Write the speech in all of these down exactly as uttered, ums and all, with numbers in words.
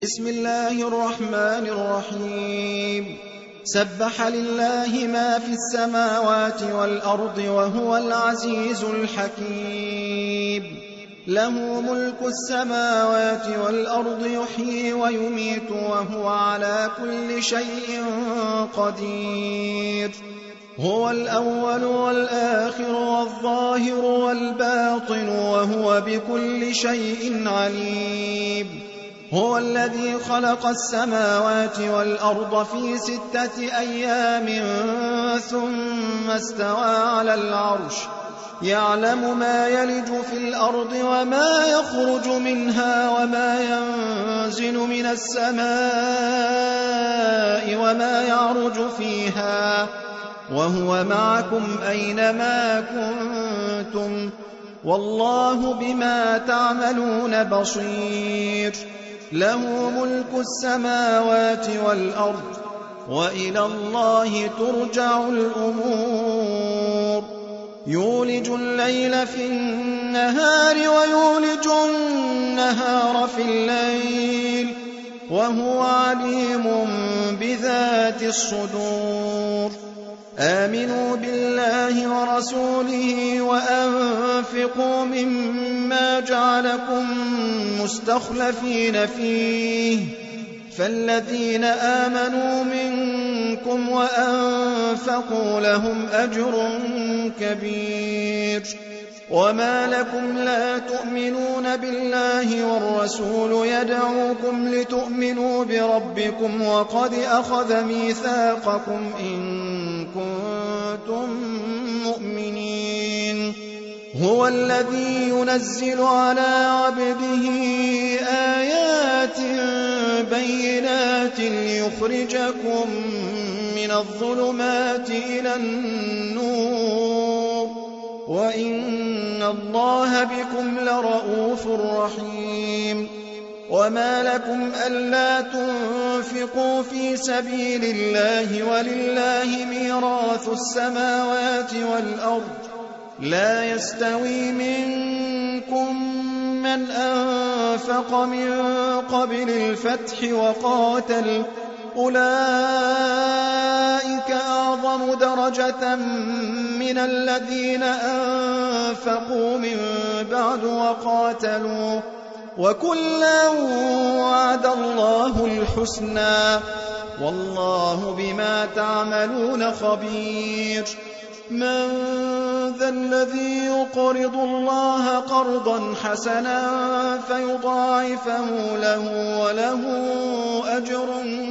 بسم الله الرحمن الرحيم سبح لله ما في السماوات والأرض وهو العزيز الحكيم له ملك السماوات والأرض يحيي ويميت وهو على كل شيء قدير هو الأول والآخر والظاهر والباطن وهو بكل شيء عليم هو الذي خلق السماوات والأرض في ستة أيام ثم استوى على العرش يعلم ما يلج في الأرض وما يخرج منها وما ينزل من السماء وما يعرج فيها وهو معكم أينما كنتم والله بما تعملون بصير له ملك السماوات والأرض وإلى الله ترجع الأمور يولج الليل في النهار ويولج النهار في الليل وهو عليم بذات الصدور آمنوا بالله ورسوله وأنفقوا مما جعلكم مستخلفين فيه فالذين آمنوا منكم وأنفقوا لهم أجر كبير وما لكم لا تؤمنون بالله والرسول يدعوكم لتؤمنوا بربكم وقد أخذ ميثاقكم إن كنتم مؤمنين هو الذي ينزل على عبده آيات بينات ليخرجكم من الظلمات إلى النور وإن الله بكم لرؤوف رحيم وما لكم ألا تنفقوا في سبيل الله ولله ميراث السماوات والأرض لا يستوي منكم من أنفق من قبل الفتح وقاتل أولئك أعظم درجة من الذين أنفقوا من بعد وقاتلوا وكلا وعد الله الحسنى والله بما تعملون خبير من ذا الذي يقرض الله قرضا حسنا فيضاعفه له وله أجر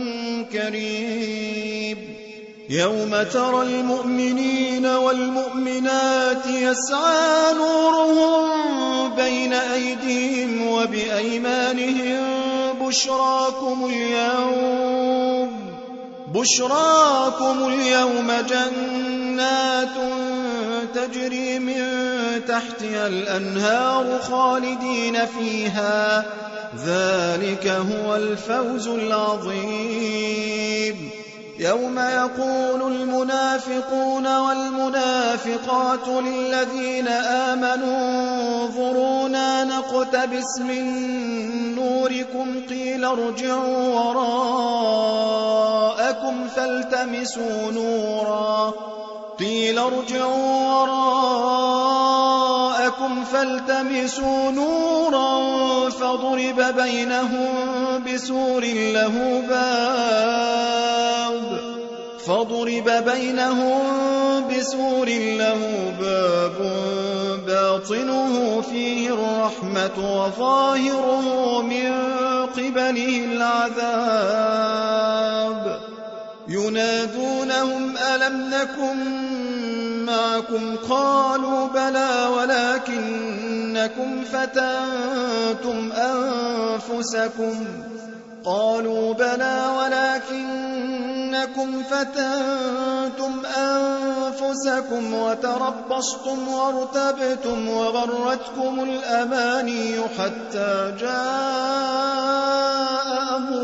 كريم يوم ترى المؤمنين والمؤمنات يسعى نورهم بين أيديهم وبأيمانهم بشراكم اليوم بشراكم اليوم جنات تجري من تحتها الأنهار خالدين فيها ذلك هو الفوز العظيم يوم يقول المنافقون والمنافقات للذين آمنوا انظرونا نقتبس من نوركم قيل ارجعوا وراءكم فالتمسوا نورا قيل ارجعوا وراءكم فالتمسوا نورا فضرب بينهم بسور له باب فضرب بينهم بسور له باب باطنه فيه الرحمة وظاهره من قبله العذاب ينادونهم ألم نكن معكم قالوا بلى ولكنكم فتنتم أنفسكم قالوا بلى ولكنكم فتنتم أنفسكم وتربصتم وارتبتم وغرتكم الأماني حتى جاء أمر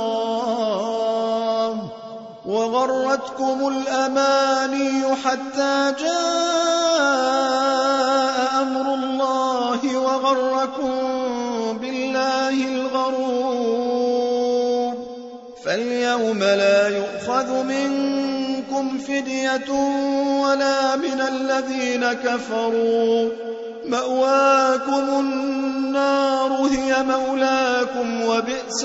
الله وغرتكم الأماني حتى جاء أمر الله وغركم بالله الغرور فاليوم لا يؤخذ منكم فدية ولا من الذين كفروا، مأواكم النار هي مولاكم وبئس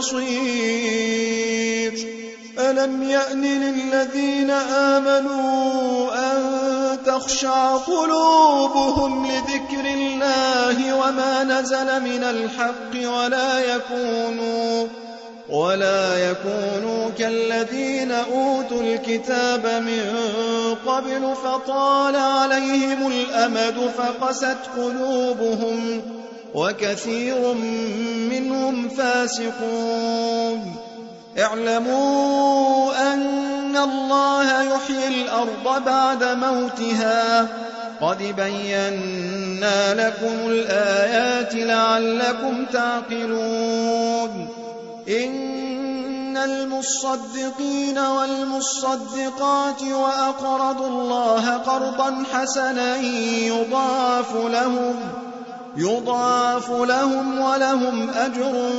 المصير. ألم يأن للذين آمنوا أن تخشع قلوبهم لذكر الله وما نزل من الحق ولا يكونوا ولا يكونوا كالذين أوتوا الكتاب من قبل فطال عليهم الأمد فقست قلوبهم وكثير منهم فاسقون. اعلموا أن الله يحيي الأرض بعد موتها، قد بينا لكم الآيات لعلكم تعقلون. إن المصدقين والمصدقات وأقرضوا الله قرضا حسنا يضاعف لهم يضاعف لهم ولهم أجر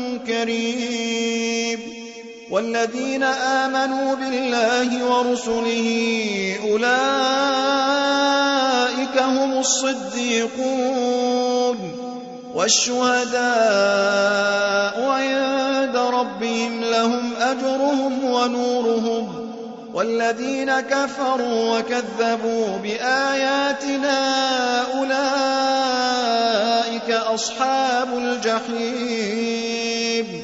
كريم. والذين آمنوا بالله ورسله أولئك هم الصديقون والشهداء عند ربهم لهم أجرهم ونورهم. والذين كفروا وكذبوا بآياتنا أولئك أصحاب الجحيم.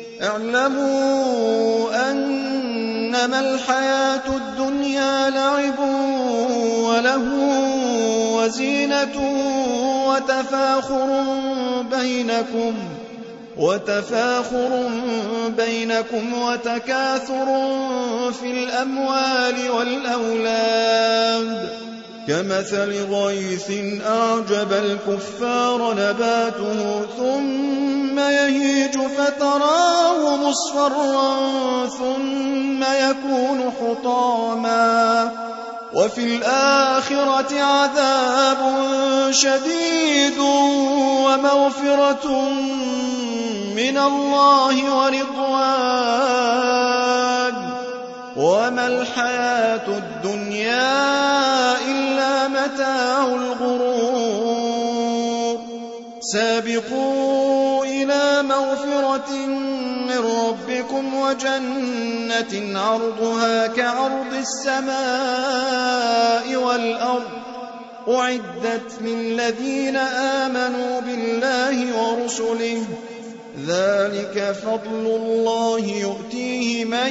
اعلموا أنما الحياة الدنيا لعب وله وزينة وتفاخر بينكم وتفاخر بينكم وتكاثر في الأموال والأولاد كمثل غيث أعجب الكفار نباته ثم يهيج فتراه مصفرا ثم يكون حطاما وفي الآخرة عذاب شديد ومغفرة من الله ورضوان وما الحياة الدنيا إلا متاع الغرور. سابقوا إلى مغفرة من ربكم وجنة عرضها كعرض السماء والأرض أعدت للذين آمنوا بالله ورسله ذلك فضل الله يؤتيه من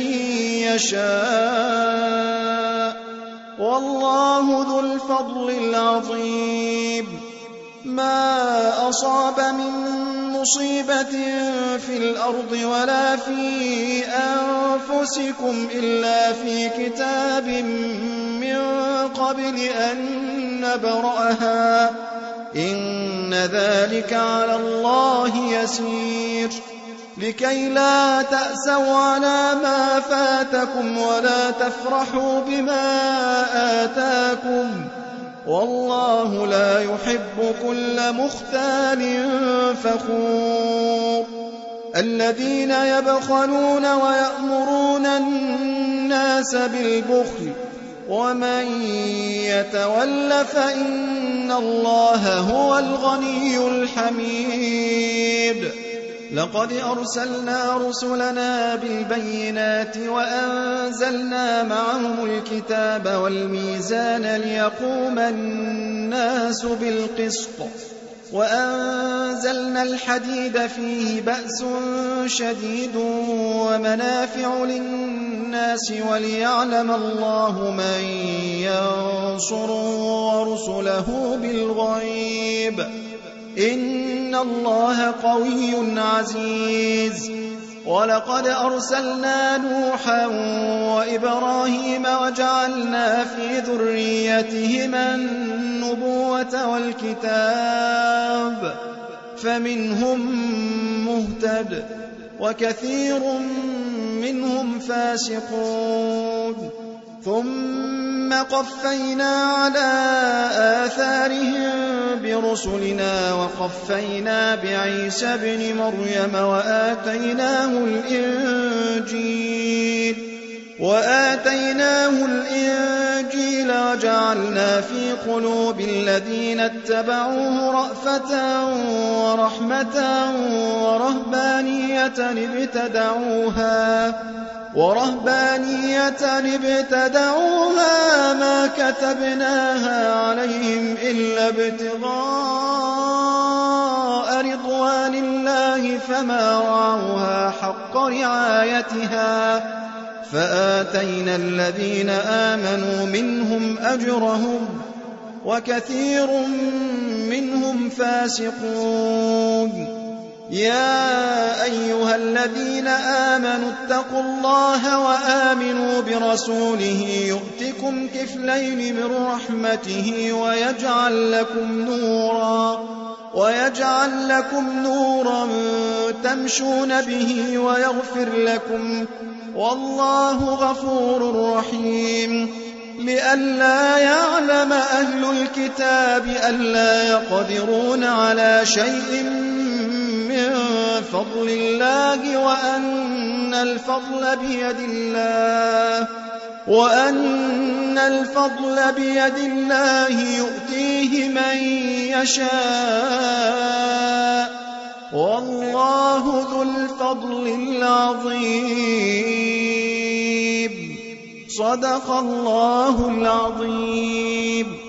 يشاء والله ذو الفضل العظيم. ما أصاب من مصيبة في الأرض ولا في أنفسكم إلا في كتاب من قبل أن نبرأها إن ذلك على الله يسير. لكي لا تأسوا على ما فاتكم ولا تفرحوا بما آتاكم والله لا يحب كل مختال فخور. الذين يبخلون ويأمرون الناس بالبخل ومن يتول فإن الله هو الغني الحميد. لقد أرسلنا رسلنا بالبينات وأنزلنا معهم الكتاب والميزان ليقوم الناس بالقسط وأنزلنا الحديد فيه بأس شديد ومنافع للناس وليعلم الله من ينصره ورسله بالغيب إن الله قوي عزيز. ولقد أرسلنا نوحا وإبراهيم وجعلنا في ذريتهما النبوة والكتاب فمنهم مهتد وكثير منهم فاسقون. ثم قفينا على آثارهم برسلنا وقفينا بعيسى ابن مريم وآتيناه الإنجيل الإنجيل وآتيناه الإنجيل وجعلنا في قلوب الذين اتبعوه رأفة ورحمة ورهبانية ابتدعوها ورهبانية ابتدعوها ما كتبناها عليهم إلا ابتغاء رضوان الله فما رعوها حق رعايتها فآتينا الذين آمنوا منهم أجرهم وكثير منهم فاسقون. يا أيها الذين آمنوا اتقوا الله وآمنوا برسوله يؤتكم كفلين من رحمته ويجعل لكم نورا ويجعل لكم نورا تمشون به ويغفر لكم والله غفور رحيم. لئلا يعلم أهل الكتاب ألا يقدرون على شيء من فضل الله وأن الفضل بيد الله وأن الفضل بيد الله يؤتيه من يشاء والله ذو الفضل العظيم. صدق الله العظيم.